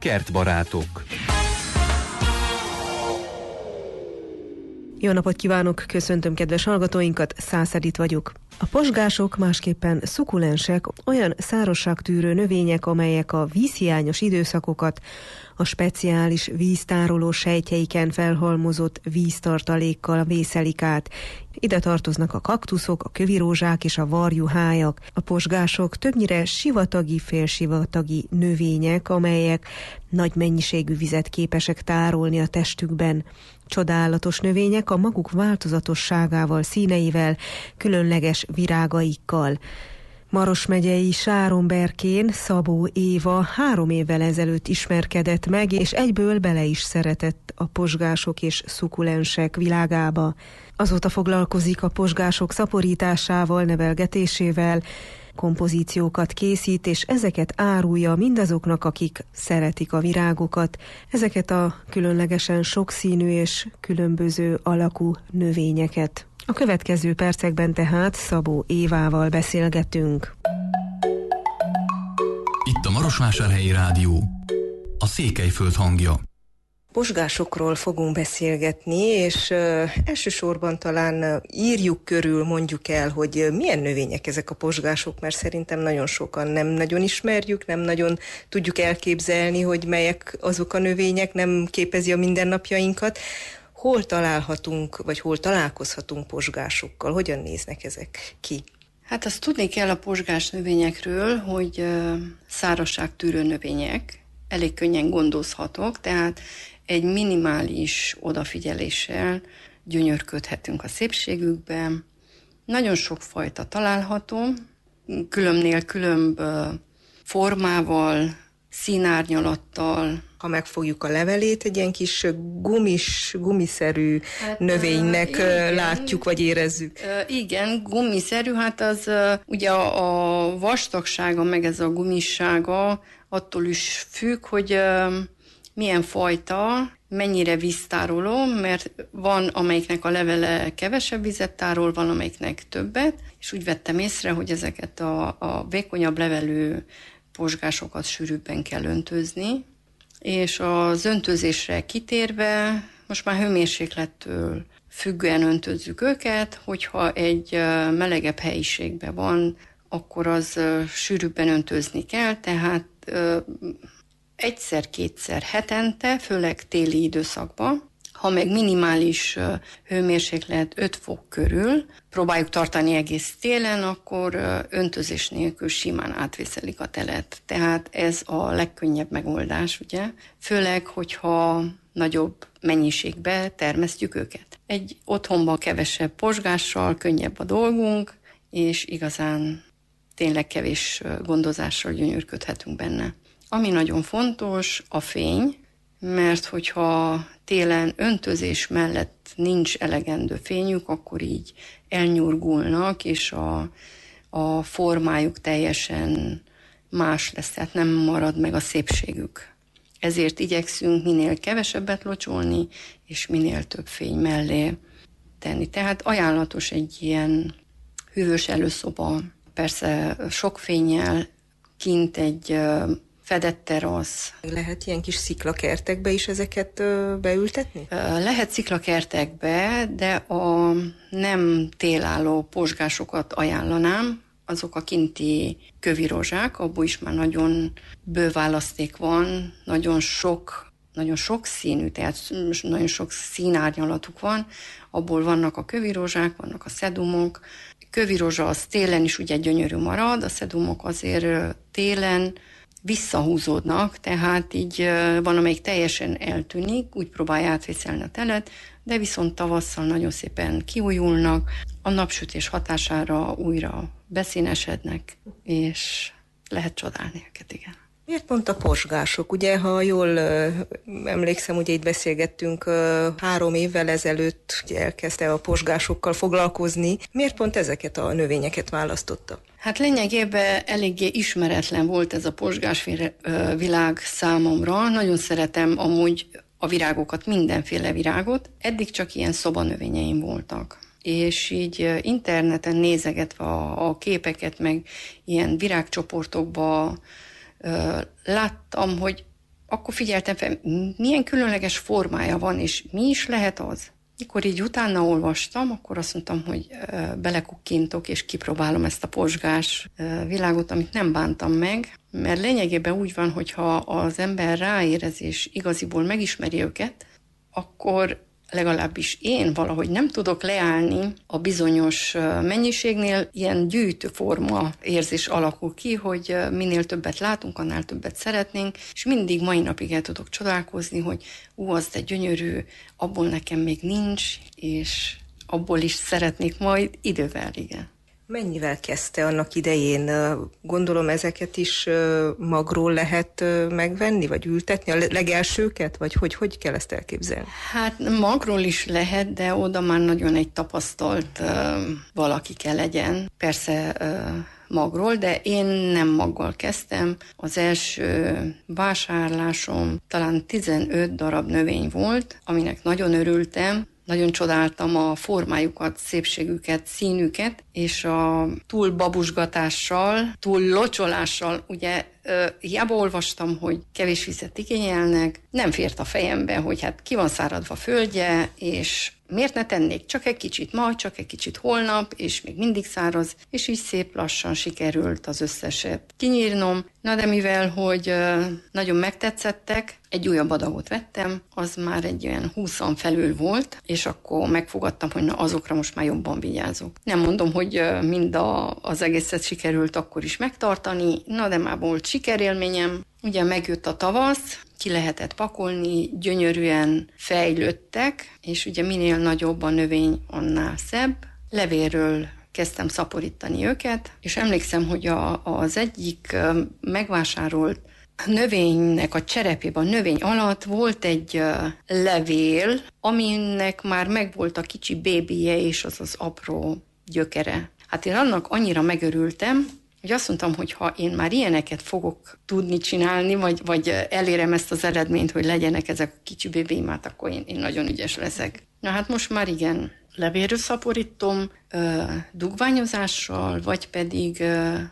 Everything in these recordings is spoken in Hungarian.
Kertbarátok. Jó napot kívánok, köszöntöm kedves hallgatóinkat, Szász Edit vagyok. A posgások, másképpen szukulensek, olyan szárazságtűrő növények, amelyek a vízhiányos időszakokat a speciális víztároló sejtjeiken felhalmozott víztartalékkal vészelik át. Ide tartoznak a kaktuszok, a kövirózsák és a varjuhájak. A posgások többnyire sivatagi, félsivatagi növények, amelyek nagy mennyiségű vizet képesek tárolni a testükben. Csodálatos növények a maguk változatosságával, színeivel, különleges virágaikkal. Maros megyei Sáronberkén Szabó Éva 3 évvel ezelőtt ismerkedett meg, és egyből bele is szeretett a posgások és szukulensek világába. Azóta foglalkozik a posgások szaporításával, nevelgetésével, kompozíciókat készít, és ezeket árulja mindazoknak, akik szeretik a virágokat, ezeket a különlegesen sokszínű és különböző alakú növényeket. A következő percekben tehát Szabó Évával beszélgetünk. Itt a Marosvásárhelyi Rádió, a Székelyföld hangja. Posgásokról fogunk beszélgetni, és elsősorban talán írjuk körül, mondjuk el, hogy milyen növények ezek a posgások, mert szerintem nagyon sokan nem nagyon ismerjük, nem nagyon tudjuk elképzelni, hogy melyek azok a növények, nem képezi a mindennapjainkat. Hol találhatunk, vagy hol találkozhatunk posgásokkal? Hogyan néznek ezek ki? Hát azt tudni kell a posgás növényekről, hogy szárazságtűrő növények, elég könnyen gondozhatók, tehát egy minimális odafigyeléssel gyönyörködhetünk a szépségükben. Nagyon sok fajta található, különbnél különb formával, színárnyalattal. Ha megfogjuk a levelét, egy ilyen kis gumiszerű növénynek igen, látjuk, vagy érezzük. Igen, gumiszerű, hát az ugye a vastagsága, meg ez a gumissága attól is függ, hogy milyen fajta, mennyire víztároló, mert van, amelyiknek a levele kevesebb vizet tárol, van, amelyiknek többet, és úgy vettem észre, hogy ezeket a vékonyabb levelű posgásokat sűrűbben kell öntözni, és az öntözésre kitérve most már hőmérséklettől függően öntözzük őket, hogyha egy melegebb helyiségben van, akkor az sűrűbben öntözni kell, tehát egyszer-kétszer hetente, főleg téli időszakban, ha meg minimális hőmérséklet 5 fok körül próbáljuk tartani egész télen, akkor öntözés nélkül simán átvészelik a telet. Tehát ez a legkönnyebb megoldás, ugye? Főleg, hogyha nagyobb mennyiségbe termesztjük őket. Egy otthonban kevesebb posgással könnyebb a dolgunk, és igazán tényleg kevés gondozással gyönyörködhetünk benne. Ami nagyon fontos, a fény, mert hogyha télen öntözés mellett nincs elegendő fényük, akkor így elnyurgulnak, és a formájuk teljesen más lesz, tehát nem marad meg a szépségük. Ezért igyekszünk minél kevesebbet locsolni, és minél több fény mellé tenni. Tehát ajánlatos egy ilyen hűvös előszoba, persze sok fénnyel, kint egy fedett terasz. Lehet ilyen kis sziklakertekbe is ezeket beültetni? Lehet sziklakertekbe, de a nem télálló posgásokat ajánlanám. Azok a kinti kövirózsák, abból is már nagyon bő választék van, nagyon sok színű, tehát nagyon sok színárnyalatuk van, abból vannak a kövirózsák, vannak a szedumok. Kövirózsa az télen is ugye gyönyörű marad, a szedumok azért télen visszahúzódnak, tehát így van, amelyik teljesen eltűnik, úgy próbálja átvészelni a telet, de viszont tavasszal nagyon szépen kiújulnak, a napsütés hatására újra beszínesednek, és lehet csodálni őket, igen. Miért pont a posgások? Ugye, ha jól emlékszem, ugye itt beszélgettünk 3 évvel ezelőtt, ugye elkezdte a posgásokkal foglalkozni. Miért pont ezeket a növényeket választotta? Hát lényegében eléggé ismeretlen volt ez a posgás világ számomra. Nagyon szeretem amúgy a virágokat, mindenféle virágot. Eddig csak ilyen szobanövényeim voltak. És így interneten nézegetve a képeket, meg ilyen virágcsoportokba láttam, hogy akkor figyeltem fel, milyen különleges formája van, és mi is lehet az. Mikor így utána olvastam, akkor azt mondtam, hogy belekukkintok, és kipróbálom ezt a pozsgás világot, amit nem bántam meg, mert lényegében úgy van, hogyha az ember ráérez, és igaziból megismeri őket, akkor legalábbis én valahogy nem tudok leállni a bizonyos mennyiségnél, ilyen gyűjtőforma érzés alakul ki, hogy minél többet látunk, annál többet szeretnénk, és mindig mai napig el tudok csodálkozni, hogy az de gyönyörű, abból nekem még nincs, és abból is szeretnék majd idővel, igen. Mennyivel kezdte annak idején? Gondolom ezeket is magról lehet megvenni, vagy ültetni, a legelsőket? Vagy hogy kell ezt elképzelni? Hát magról is lehet, de oda már nagyon egy tapasztalt valaki kell legyen. Persze magról, de én nem maggal kezdtem. Az első vásárlásom talán 15 darab növény volt, aminek nagyon örültem. Nagyon csodáltam a formájukat, szépségüket, színüket, és a túl babusgatással, túl locsolással, ugye hiába olvastam, hogy kevés vizet igényelnek, nem fért a fejembe, hogy hát ki van száradva földje, és miért ne tennék csak egy kicsit ma, csak egy kicsit holnap, és még mindig száraz, és így szép lassan sikerült az összeset kinyírnom. Na de mivel, hogy nagyon megtetszettek, egy újabb adagot vettem, az már egy olyan 20-an felül volt, és akkor megfogadtam, hogy na azokra most már jobban vigyázok. Nem mondom, hogy mind az egészet sikerült akkor is megtartani, na de már volt sikerélményem. Ugye megjött a tavasz, ki lehetett pakolni, gyönyörűen fejlődtek, és ugye minél nagyobb a növény, annál szebb. Levélről kezdtem szaporítani őket, és emlékszem, hogy az egyik megvásárolt növénynek a cserepében, a növény alatt volt egy levél, aminek már megvolt a kicsi bébije és az apró gyökere. Hát én annak annyira megörültem, hogy azt mondtam, hogy ha én már ilyeneket fogok tudni csinálni, vagy elérem ezt az eredményt, hogy legyenek ezek a kicsi bébéimát, akkor én nagyon ügyes leszek. Na hát most már igen, levélről szaporítom, dugványozással, vagy pedig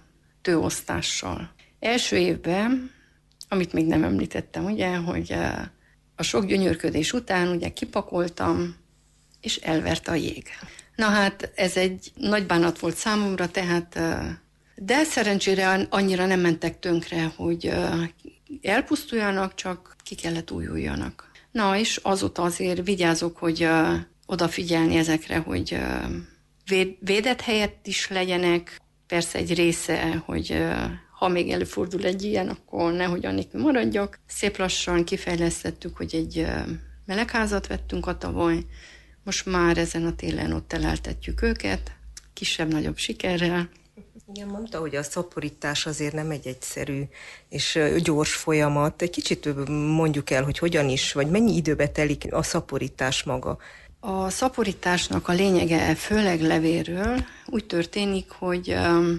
tőosztással. Első évben, amit még nem említettem, ugye, hogy a sok gyönyörködés után ugye kipakoltam, és elverte a jég. Na hát ez egy nagy bánat volt számomra, tehát de szerencsére annyira nem mentek tönkre, hogy elpusztuljanak, csak ki kellett újuljanak. Na és azóta azért vigyázok, hogy odafigyelni ezekre, hogy védett helyett is legyenek. Persze egy része, hogy ha még előfordul egy ilyen, akkor nehogy annélkül maradjak. Szép lassan kifejlesztettük, hogy egy melegházat vettünk a tavaly. Most már ezen a télen ott eleltetjük őket, kisebb-nagyobb sikerrel. Igen, mondta, hogy a szaporítás azért nem egy egyszerű és gyors folyamat. Egy kicsit mondjuk el, hogy hogyan is, vagy mennyi időbe telik a szaporítás maga? A szaporításnak a lényege, főleg levélről úgy történik, hogy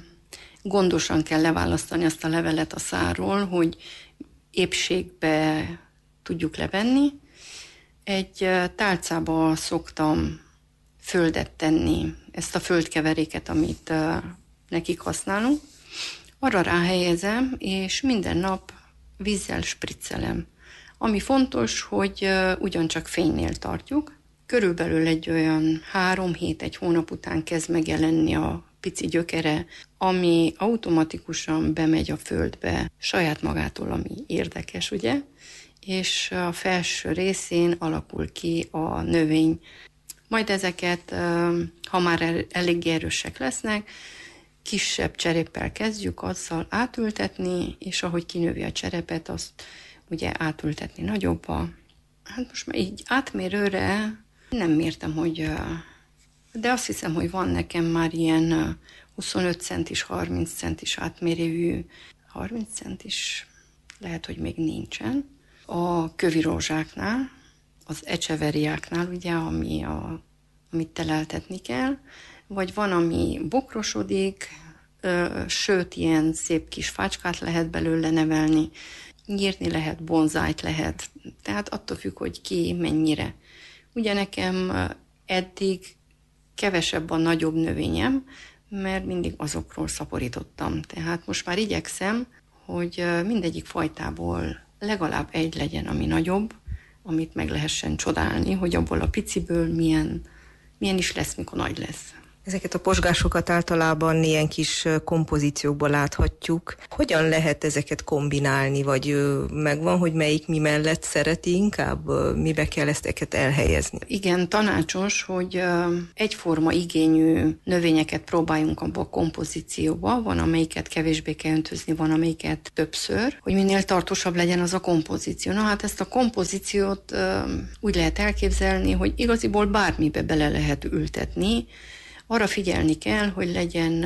gondosan kell leválasztani azt a levelet a szárról, hogy épségbe tudjuk levenni. Egy tálcába szoktam földet tenni, ezt a földkeveréket, amit nekik használunk. Arra ráhelyezem, és minden nap vízzel spriccelem. Ami fontos, hogy ugyancsak fénynél tartjuk. Körülbelül egy olyan 3 hét, egy hónap után kezd megjelenni a pici gyökere, ami automatikusan bemegy a földbe saját magától, ami érdekes, ugye? És a felső részén alakul ki a növény. Majd ezeket, ha már elég erősek lesznek, kisebb cseréppel kezdjük azzal átültetni, és ahogy kinövi a cserepet, azt ugye átültetni nagyobba. Hát most már így átmérőre nem mértem, hogy... De azt hiszem, hogy van nekem már ilyen 25 centis, 30 centis átmérőjű, 30 centis, lehet, hogy még nincsen. A kövi rózsáknál, az echeveriáknál, ugye, amit teleltetni kell, vagy van, ami bokrosodik, sőt, ilyen szép kis fácskát lehet belőle nevelni, nyírni lehet, bonzájt lehet, tehát attól függ, hogy ki mennyire. Ugye nekem eddig kevesebb a nagyobb növényem, mert mindig azokról szaporítottam. Tehát most már igyekszem, hogy mindegyik fajtából legalább egy legyen, ami nagyobb, amit meg lehessen csodálni, hogy abból a piciből milyen is lesz, mikor nagy lesz. Ezeket a posgásokat általában ilyen kis kompozíciókban láthatjuk. Hogyan lehet ezeket kombinálni, vagy megvan, hogy melyik mi mellett szereti inkább? Mibe kell ezeket elhelyezni? Igen, tanácsos, hogy egyforma igényű növényeket próbáljunk abba a kompozícióba. Van, amelyiket kevésbé kell öntözni, van, amelyiket többször, hogy minél tartósabb legyen az a kompozíció. Na hát ezt a kompozíciót úgy lehet elképzelni, hogy igaziból bármibe bele lehet ültetni. Arra figyelni kell, hogy legyen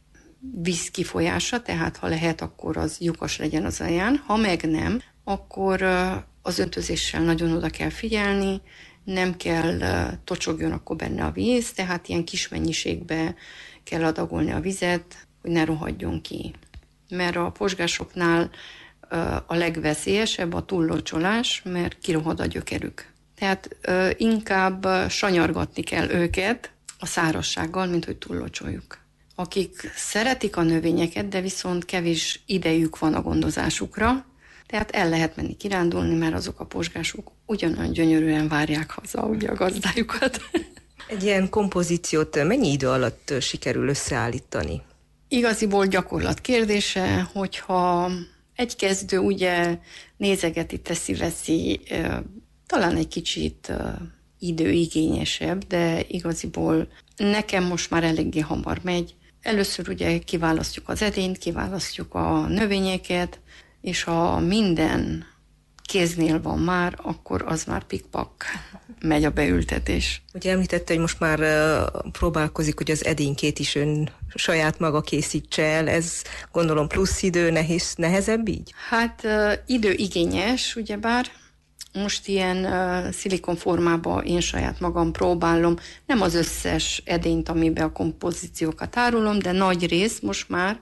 víz kifolyása, tehát ha lehet, akkor az lyukas legyen az alján. Ha meg nem, akkor az öntözéssel nagyon oda kell figyelni, nem kell tocsogjon akkor benne a víz, tehát ilyen kis mennyiségbe kell adagolni a vizet, hogy ne rohadjon ki. Mert a posgásoknál a legveszélyesebb a túllocsolás, mert kirohad a gyökerük. Tehát inkább sanyargatni kell őket a szárazsággal, mint hogy túllocsoljuk. Akik szeretik a növényeket, de viszont kevés idejük van a gondozásukra, tehát el lehet menni kirándulni, mert azok a posgások ugyanolyan gyönyörűen várják haza ugye a gazdájukat. Egy ilyen kompozíciót mennyi idő alatt sikerül összeállítani? Igaziból gyakorlat kérdése, hogyha egy kezdő ugye nézegeti, teszi-veszi, talán egy kicsit időigényesebb, de igaziból nekem most már eléggé hamar megy. Először ugye kiválasztjuk az edényt, kiválasztjuk a növényeket, és ha minden kéznél van már, akkor az már pikpak megy a beültetés. Ugye említette, hogy most már próbálkozik, hogy az edénykét is ön saját maga készítse el. Ez gondolom plusz idő, nehezebb így? Hát időigényes, ugyebár. Most ilyen szilikon formában én saját magam próbálom, nem az összes edényt, amiben a kompozíciókat árulom, de nagy rész most már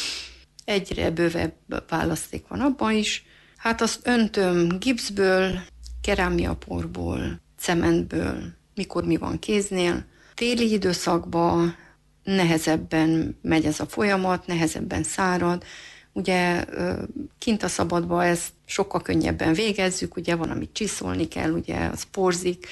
egyre bővebb választék van abban is. Hát azt öntöm gipszből, kerámiaporból, cementből, mikor mi van kéznél. Téli időszakban nehezebben megy ez a folyamat, nehezebben szárad. Ugye kint a szabadban ezt sokkal könnyebben végezzük, ugye van, amit csiszolni kell, ugye az porzik,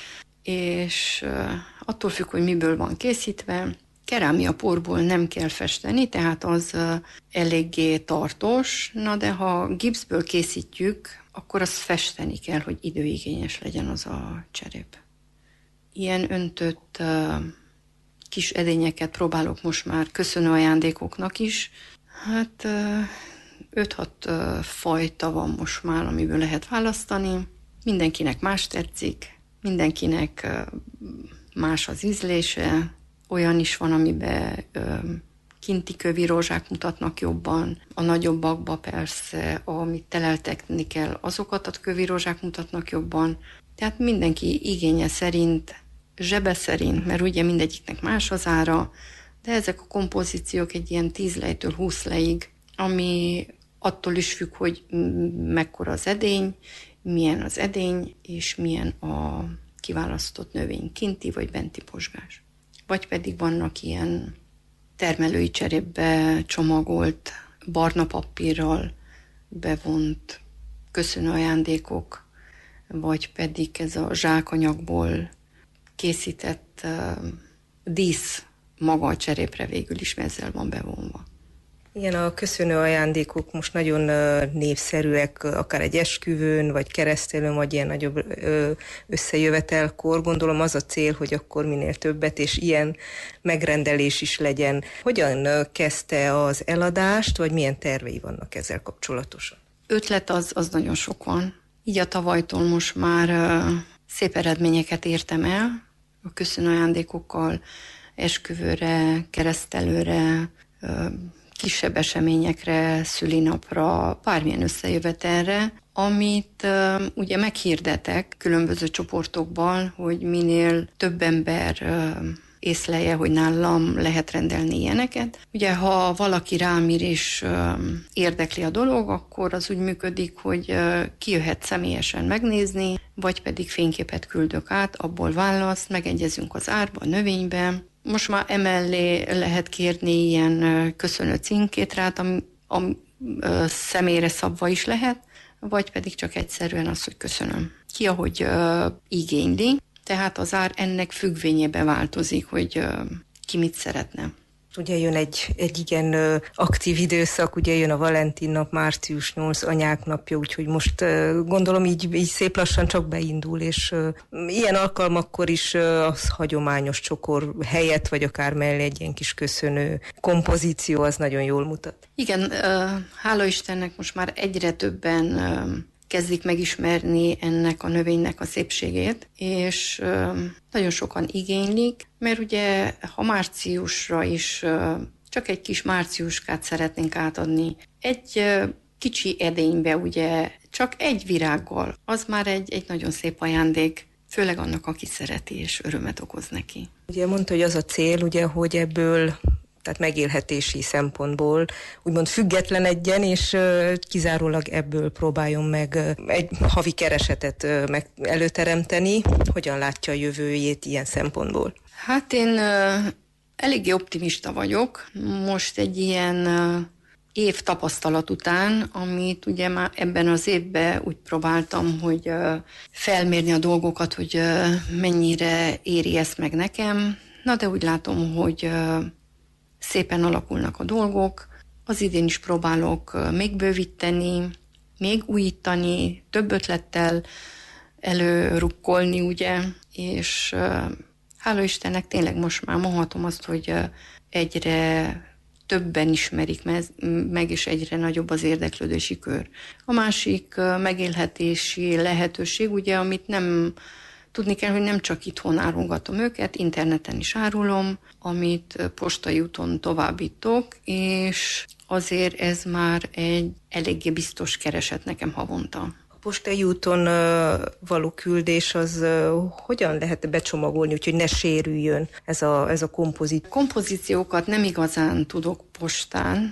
és attól függ, hogy miből van készítve. Kerámiaporból nem kell festeni, tehát az eléggé tartós, na de ha gipszből készítjük, akkor azt festeni kell, hogy időigényes legyen az a cserép. Ilyen öntött kis edényeket próbálok most már köszönő ajándékoknak is. Hát 5-6 fajta van most már, amiből lehet választani. Mindenkinek más tetszik, mindenkinek más az ízlése. Olyan is van, amiben kinti kövi rózsák mutatnak jobban. A nagyobbakban persze, amit teleltetni kell, azokat a kövi rózsák mutatnak jobban. Tehát mindenki igénye szerint, zsebe szerint, mert ugye mindegyiknek más az ára, de ezek a kompozíciók egy ilyen 10 lejtől 20 lejig, ami attól is függ, hogy mekkora az edény, milyen az edény, és milyen a kiválasztott növény, kinti vagy benti posgás. Vagy pedig vannak ilyen termelői cserépbe csomagolt, barna papírral bevont köszönő ajándékok, vagy pedig ez a zsákanyagból készített dísz maga a cserépre végül is ezzel van bevonva. Igen, a köszönő ajándékok most nagyon népszerűek, akár egy esküvőn, vagy keresztelőn, vagy ilyen nagyobb összejövetelkor. Gondolom az a cél, hogy akkor minél többet, és ilyen megrendelés is legyen. Hogyan kezdte az eladást, vagy milyen tervei vannak ezzel kapcsolatosan? Ötlet az nagyon sok van. Így a tavalytól most már szép eredményeket értem el, a köszönő ajándékokkal, esküvőre, keresztelőre, kisebb eseményekre, szülinapra, bármilyen összejövetelre, amit ugye meghirdetek különböző csoportokban, hogy minél több ember észlelje, hogy nálam lehet rendelni ilyeneket. Ugye, ha valaki rám ír és érdekli a dolog, akkor az úgy működik, hogy kijöhet személyesen megnézni, vagy pedig fényképet küldök át, abból választ, megegyezünk az árba, a növénybe. Most már emellé lehet kérni ilyen köszönő címkétrát, ami személyre szabva is lehet, vagy pedig csak egyszerűen az, hogy köszönöm. Ki ahogy igényli, tehát az ár ennek függvényében változik, hogy ki mit szeretne. Ugye jön egy igen aktív időszak, ugye jön a Valentin nap, március 8, anyák napja, úgyhogy most gondolom így szép lassan csak beindul, és ilyen alkalmakkor is az hagyományos csokor helyett, vagy akár mellé egy ilyen kis köszönő kompozíció, az nagyon jól mutat. Igen, hála Istennek most már egyre többen kezdik megismerni ennek a növénynek a szépségét, és nagyon sokan igénylik, mert ugye ha márciusra is csak egy kis márciuskát szeretnénk átadni, egy kicsi edénybe ugye csak egy virággal, az már egy nagyon szép ajándék, főleg annak, aki szereti és örömet okoz neki. Ugye mondta, hogy az a cél, ugye, hogy ebből tehát megélhetési szempontból úgymond függetlenedjen, és kizárólag ebből próbáljon meg egy havi keresetet előteremteni. Hogyan látja a jövőjét ilyen szempontból? Hát én eléggé optimista vagyok. Most egy ilyen év tapasztalat után, amit ugye már ebben az évben úgy próbáltam, hogy felmérni a dolgokat, hogy mennyire éri ezt meg nekem. Na de úgy látom, hogy szépen alakulnak a dolgok. Az idén is próbálok még bővíteni, még újítani, több ötlettel előrukkolni, ugye, és hála Istennek tényleg most már mondhatom azt, hogy egyre többen ismerik meg, és egyre nagyobb az érdeklődési kör. A másik megélhetési lehetőség, ugye, amit nem tudni kell, hogy nem csak itthon árulgatom őket, interneten is árulom, amit postai úton továbbítok, és azért ez már egy eléggé biztos kereset nekem havonta. A postai úton való küldés az hogyan lehet becsomagolni, úgyhogy ne sérüljön ez a kompozíció? Kompozíciókat nem igazán tudok postán,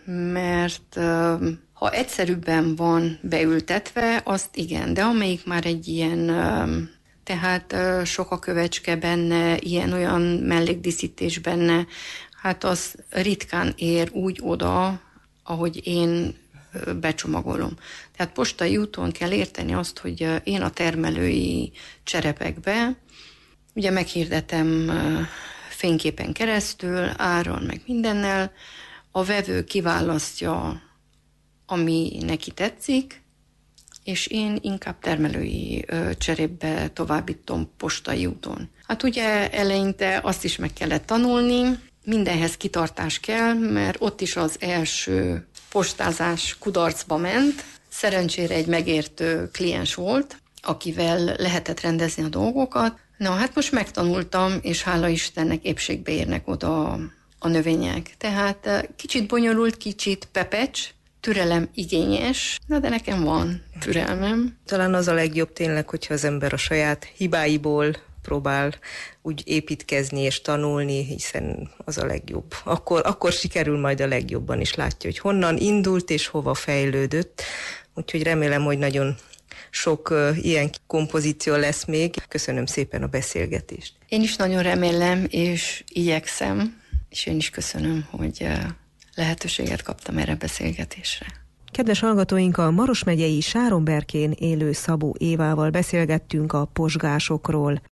mert ha egyszerűbben van beültetve, azt igen, de amelyik már egy ilyen... Tehát sok a kövecske benne, ilyen-olyan mellékdíszítés benne, hát az ritkán ér úgy oda, ahogy én becsomagolom. Tehát postai úton kell érteni azt, hogy én a termelői cserepekbe, ugye meghirdetem fényképen keresztül, áron meg mindennel, a vevő kiválasztja, ami neki tetszik, és én inkább termelői cserépbe továbbítom postai úton. Hát ugye eleinte azt is meg kellett tanulni, mindenhez kitartás kell, mert ott is az első postázás kudarcba ment. Szerencsére egy megértő kliens volt, akivel lehetett rendezni a dolgokat. Na, hát most megtanultam, és hála Istennek épségbe érnek oda a növények. Tehát kicsit bonyolult, kicsit pepecs, türelem igényes, de nekem van türelmem. Talán az a legjobb tényleg, hogyha az ember a saját hibáiból próbál úgy építkezni és tanulni, hiszen az a legjobb. Akkor sikerül majd a legjobban is, látja, hogy honnan indult és hova fejlődött. Úgyhogy remélem, hogy nagyon sok ilyen kompozíció lesz még. Köszönöm szépen a beszélgetést. Én is nagyon remélem, és igyekszem, és én is köszönöm, hogy lehetőséget kaptam erre a beszélgetésre. Kedves hallgatóink, a Maros megyei Sáronberkén élő Szabó Évával beszélgettünk a posgásokról.